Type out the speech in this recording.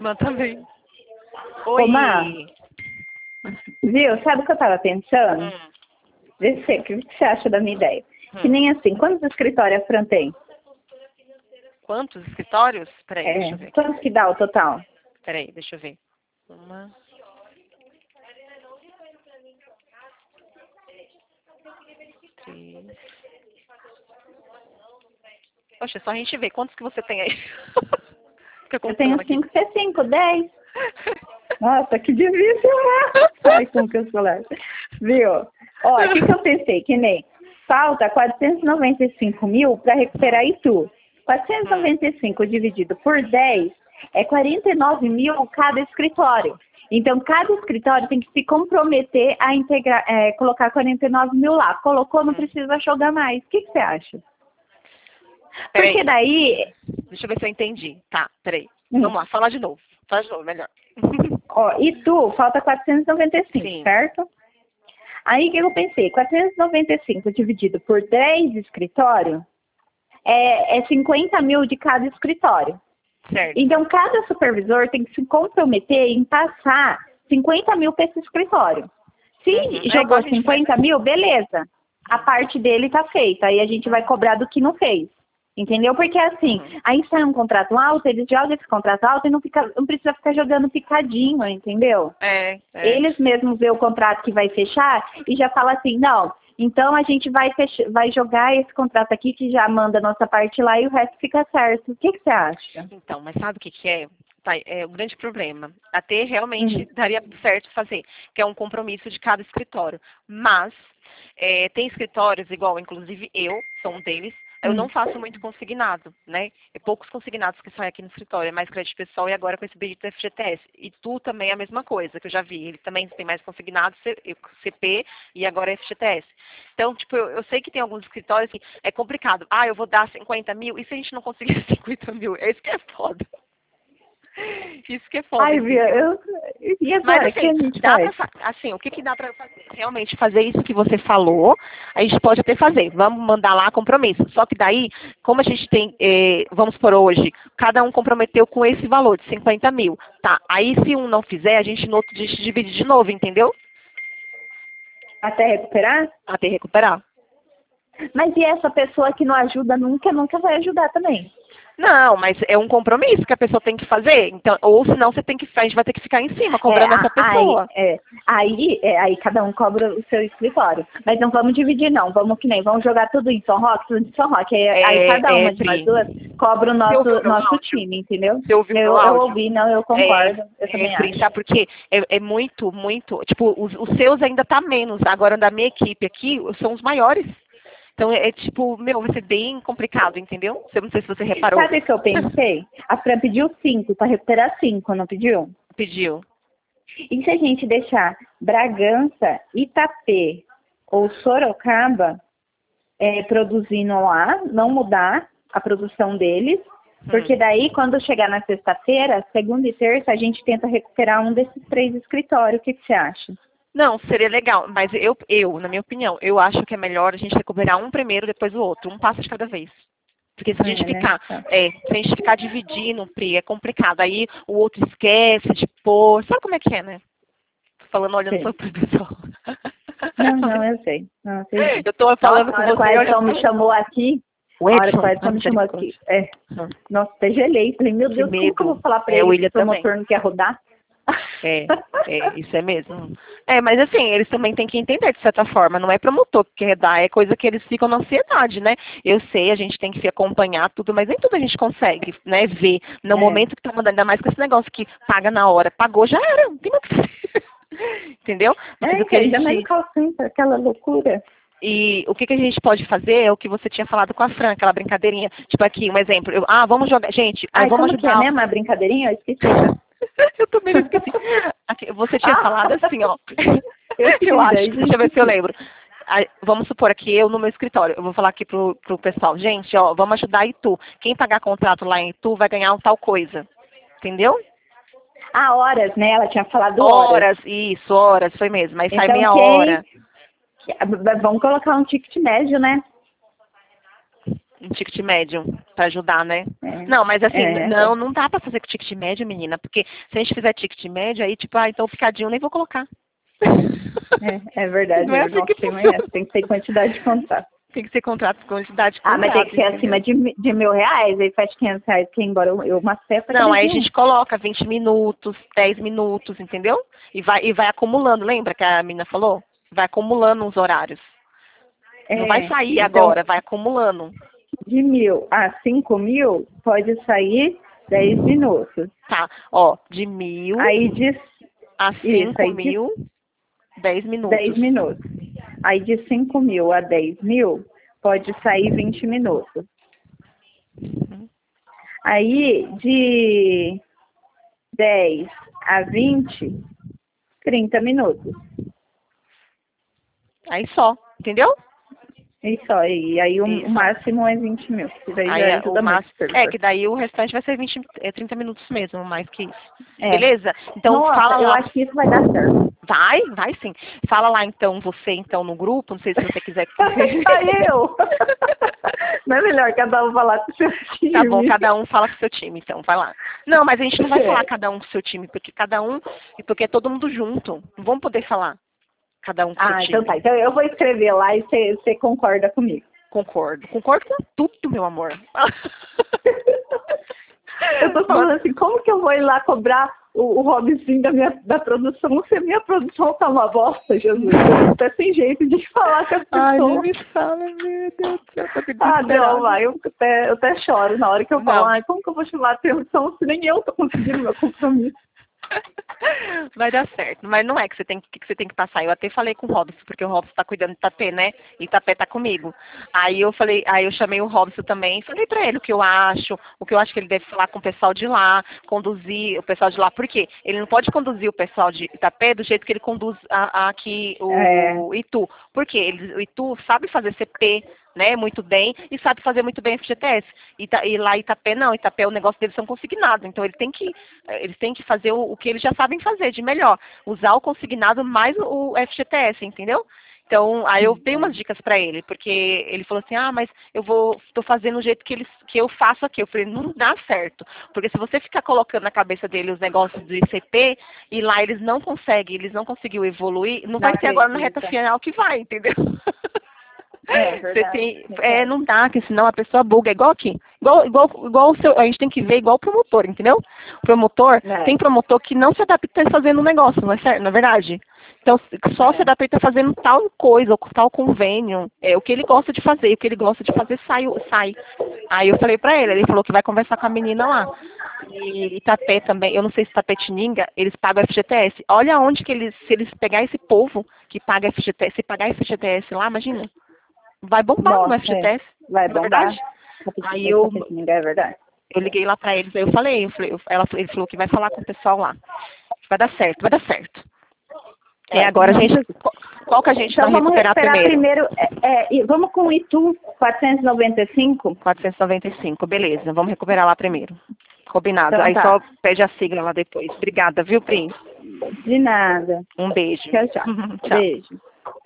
Mas também. Ô, Má, viu? Sabe o que eu tava pensando? Hum. Vê se o que você acha da minha ideia. Que nem assim, quantos escritórios a Fran tem? Quantos escritórios? Peraí, deixa eu ver. Quantos que dá o total? Peraí, deixa eu ver. Uma. Três. Poxa, só a gente ver. Quantos que você tem aí? Eu tenho 5, você 5, 10. Nossa, que difícil, né? Ai, como que eu sou leve. Viu? Ó, o que eu pensei? Que nem falta 495 mil para recuperar Itu. 495 dividido por 10 é 49 mil cada escritório. Então, cada escritório tem que se comprometer a integrar, colocar 49 mil lá. Colocou, não precisa jogar mais. O que você acha? Porque daí... Deixa eu ver se eu entendi. Tá, peraí. Vamos lá, fala de novo. Fala de novo, melhor. Ó, Itu, falta 495, Sim. certo? Aí, o que eu pensei? 495 dividido por 10 escritórios é 50 mil de cada escritório. Certo. Então, cada supervisor tem que se comprometer em passar 50 mil para esse escritório. Se jogou 50 mil, beleza. A parte dele tá feita. Aí a gente vai cobrar do que não fez. Entendeu? Porque assim, aí sai um contrato alto, eles jogam esse contrato alto e não precisa ficar jogando picadinho, entendeu? Eles mesmos vê o contrato que vai fechar e já fala assim, não, então a gente vai jogar esse contrato aqui que já manda a nossa parte lá e o resto fica certo. O que você acha? Então, mas sabe o que é? Tá, é o grande problema. Até realmente daria certo fazer, que é um compromisso de cada escritório. Mas tem escritórios, igual, inclusive eu, sou um deles, eu não faço muito consignado, né? É poucos consignados que saem aqui no escritório, é mais crédito pessoal e agora com esse bendito FGTS. E tu também é a mesma coisa, que eu já vi. Ele também tem mais consignado, CP e agora FGTS. Então, tipo, eu sei que tem alguns escritórios que é complicado. Ah, eu vou dar 50 mil, e se a gente não conseguir 50 mil? É isso que é foda. Isso que é foda. Ai, Bia, e agora? Mas assim, o que dá pra fazer? Realmente fazer isso que você falou, a gente pode até fazer. Vamos mandar lá compromisso. Só que daí, como a gente tem, vamos por hoje, cada um comprometeu com esse valor de 50 mil. Tá, aí se um não fizer, a gente no outro dia divide de novo, entendeu? Até recuperar? Até recuperar. Mas e essa pessoa que não ajuda nunca vai ajudar também? Não, mas é um compromisso que a pessoa tem que fazer. Então, ou senão a gente vai ter que ficar em cima cobrando essa pessoa. Aí cada um cobra o seu escritório. Mas não vamos dividir, não. Vamos jogar tudo em São Roque, tudo em São Roque. Aí cada uma de nós duas cobra o nosso time, entendeu? Você ouviu eu ouvi, não, eu concordo. Eu também acho. Sabe, porque é muito, tipo, os seus ainda tá menos. Agora, da minha equipe aqui, são os maiores. Então, tipo, vai ser bem complicado, entendeu? Eu não sei se você reparou. Sabe o que eu pensei? A Fran pediu 5 para recuperar 5, não pediu? Pediu. E se a gente deixar Bragança, Itapê ou Sorocaba produzindo lá, não mudar a produção deles, porque daí, quando chegar na sexta-feira, segunda e terça, a gente tenta recuperar um desses 3 escritórios. O que você acha? Não, seria legal, mas eu, na minha opinião, eu acho que é melhor a gente recuperar um primeiro, depois o outro, um passo de cada vez. Porque se a gente ficar dividindo, Pri, é complicado. Aí o outro esquece de pôr. Sabe como é que é, né? Tô falando, olhando só pro pessoal. Não, eu sei. Não, sei. Eu tô falando com você. O Edson me chamou aqui. A hora que o Edson me chamou aqui. Nossa, até gelei. Falei, meu Deus, como que eu vou falar pra ele que o promotor não quer rodar? Isso é mesmo. Mas assim, eles também têm que entender, de certa forma, não é promotor que quer dar, é coisa que eles ficam na ansiedade, né? Eu sei, a gente tem que se acompanhar tudo, mas nem tudo a gente consegue, né, ver no momento que tá mandando, ainda mais com esse negócio que paga na hora, pagou, já era, não tem mais o que fazer. Entendeu? Ainda mais no call center, aquela loucura. E o que a gente pode fazer é o que você tinha falado com a Fran, aquela brincadeirinha, tipo aqui, um exemplo, vamos jogar, gente, vamos ajudar. Como que é mesmo a brincadeirinha? Eu esqueci. Eu também esqueci. Você tinha falado assim, ó. Eu acho. Deixa eu ver se eu lembro. Vamos supor aqui, eu no meu escritório, eu vou falar aqui pro pessoal, gente, ó, vamos ajudar a Itu. Quem pagar contrato lá em Itu vai ganhar tal coisa. Entendeu? Horas, né? Ela tinha falado horas. Isso, horas, foi mesmo. Aí sai meia hora. Vamos colocar um ticket médio, né? Um ticket médio pra ajudar, né? É. Não, mas assim, É. não dá pra fazer com ticket médio, menina, porque se a gente fizer ticket médio, aí tipo, então o picadinho eu nem vou colocar. É verdade, Não é assim que nossa, funciona. tem que ter quantidade de contrato. Tem que ser contrato com quantidade de Ah, mas tem contrato, que ser entendeu? acima de R$ 1.000, aí faz R$ 500, que embora uma festa Não, cada aí a dia. gente coloca 20 minutos, 10 minutos, entendeu? E vai acumulando, lembra que a menina falou? Vai acumulando os horários. Não vai sair Então, agora, vai acumulando. de 1.000 a 5.000, pode sair 10 minutos. Tá, ó, de 1.000 Aí de, a isso, cinco aí de mil, 10 10 minutos. minutos. Aí de 5.000 a 10.000, pode sair 20 minutos. Aí de 10 a 20, 30 minutos. Aí só, entendeu? Isso aí. Aí o Isso. máximo é 20.000. Isso daí Aí já o ajuda muito. máximo. É, que daí o restante vai ser 30 minutos mesmo, mais que isso. É. Beleza? Então Nossa, fala eu lá. acho que isso vai dar certo. Vai sim. Fala lá então, você então no grupo, não sei se você quiser. Aí eu. Não é melhor cada um falar com o seu time? Tá bom, cada um fala com o seu time, então, vai lá. Não, mas a gente não vai falar cada um com o seu time, porque é todo mundo junto. Não vamos poder falar cada um com o seu Ah, time. então tá. Então eu vou escrever lá e você concorda comigo. Concordo. Concordo com tudo, meu amor. Eu tô falando assim, como que eu vou ir lá cobrar o hobbyzinho da produção se a minha produção tá uma bosta, Jesus? Eu tô até sem jeito de falar com as pessoas. Ai, nem me fala, meu Deus do céu, tô me Ah, não, desesperada. vai, eu até choro na hora que eu falo, Não. ai, como que eu vou chamar a atenção se nem eu tô conseguindo meu compromisso? Vai dar certo, mas não é que você tem que passar. Eu até falei com o Robson, porque o Robson tá cuidando de Itapé, né? E Itapé tá comigo. Aí eu chamei o Robson também, falei pra ele o que eu acho que ele deve falar com o pessoal de lá, conduzir o pessoal de lá, por quê? Ele não pode conduzir o pessoal de Itapé do jeito que ele conduz aqui o Itu. Por quê? O Itu sabe fazer CP, né, muito bem, e sabe fazer muito bem FGTS. E lá em Itapé não, Itapé o negócio deles são consignados, então eles têm que fazer o que eles já sabem fazer de melhor, usar o consignado mais o FGTS, entendeu? Então, aí eu dei umas dicas para ele, porque ele falou assim, mas tô fazendo do jeito que eu faço aqui. Eu falei, não dá certo, porque se você ficar colocando na cabeça dele os negócios do ICP, e lá eles não conseguiu evoluir, não vai ser agora na reta final que vai, entendeu? É verdade. Não dá, porque senão a pessoa buga, igual aqui. Igual a gente tem que ver igual o promotor, entendeu? Tem promotor que não se adapta fazendo um negócio, não é certo, não é verdade? Então, só se adapta fazendo tal coisa, ou tal convênio, o que ele gosta de fazer, o que ele gosta de fazer sai. Aí eu falei pra ele falou que vai conversar com a menina lá. E Itapé também, eu não sei se Itapetininga, eles pagam FGTS. Olha onde que se eles pegar esse povo que paga FGTS, se pagar FGTS lá, imagina. Vai bombar no FGTS. Vai não é bombar. verdade? Aí eu É verdade. liguei lá pra eles, aí eu falei, ele falou que vai falar com o pessoal lá. Vai dar certo, vai dar certo. Agora a gente, qual que a gente então, vai vamos recuperar primeiro? Vamos com o Itu 495. 495, beleza, vamos recuperar lá primeiro. Combinado. Então, aí tá. só pede a sigla lá depois. Obrigada, viu, Pri? De nada. Um beijo. Tchau, tchau. Tchau. Beijo.